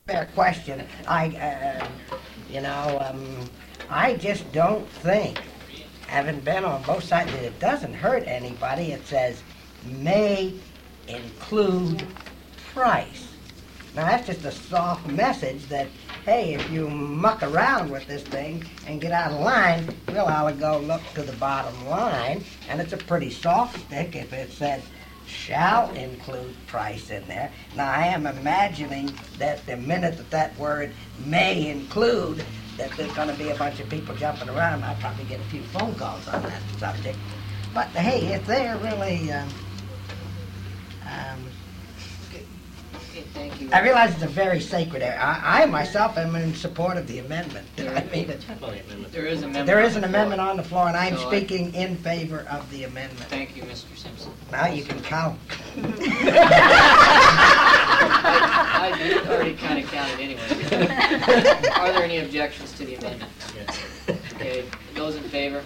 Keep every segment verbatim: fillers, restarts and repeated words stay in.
Fair question. I, uh, you know, um, I just don't think, having been on both sides, that it doesn't hurt anybody. It says may include price. Now that's just a soft message that, hey, if you muck around with this thing and get out of line, we'll all go look to the bottom line. And it's a pretty soft stick if it said shall include price in there. Now I am imagining that the minute that that word may include, that there's going to be a bunch of people jumping around. I'll probably get a few phone calls on that subject. But hey, if they're really, um, um, Okay, thank you. I realize it's a very sacred area. I, I myself am in support of the amendment. I mean, it's, There is an amendment. there is on an the floor. amendment on the floor, and I'm So I- speaking in favor of the amendment. Thank you, Mister Simpson. Now you can count. I, I did already kind of counted anyway. Are there any objections to the amendment? Okay, those in favor?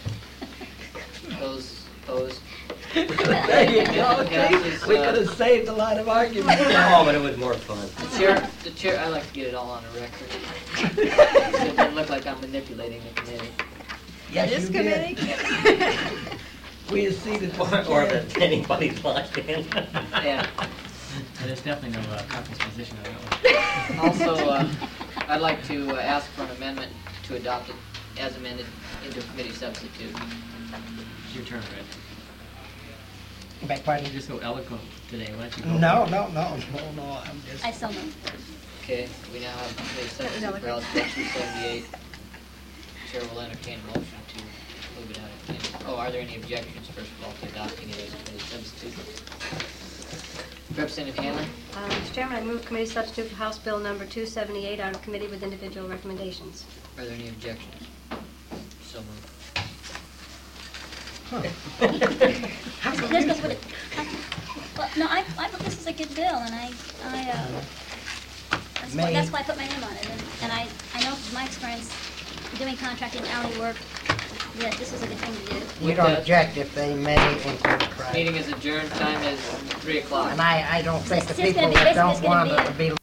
Those opposed? There you go. Passes, We uh, could have saved a lot of arguments. Oh, but it was more fun. The chair, the chair, I like to get it all on the record. It doesn't look like I'm manipulating the committee. Yes, This you did. committee? We have seen it. Or, or that anybody's locked in. Yeah. There's definitely no uh, conference position on that one. Also, uh, I'd like to uh, ask for an amendment to adopt it as amended into committee substitute. It's your turn, Red. Beg You pardon? just so eloquent today. Why don't you go? No, no, no, no, no, I'm just... I still move. Okay, we now have committee substitute eloquent. for House Bill two seventy-eight. Chair will entertain a motion to move it out of committee. Oh, are there any objections, first of all, to adopting it as committee substitute? Representative Handler? Uh, Mister Chairman, I move committee substitute for House Bill number two seventy-eight out of committee with individual recommendations. Are there any objections? So moved. How come This you- goes with it. Well, no, I, I thought this was a good bill, and I, I, uh, that's why, May- that's why I put my name on it. And, and I, I know from my experience doing contracting alley work, that this is a good thing to do. We don't object if they may include price. Meeting is adjourned, time is three o'clock. And I, I don't think the It's just people gonna be- that don't basically it's want gonna to be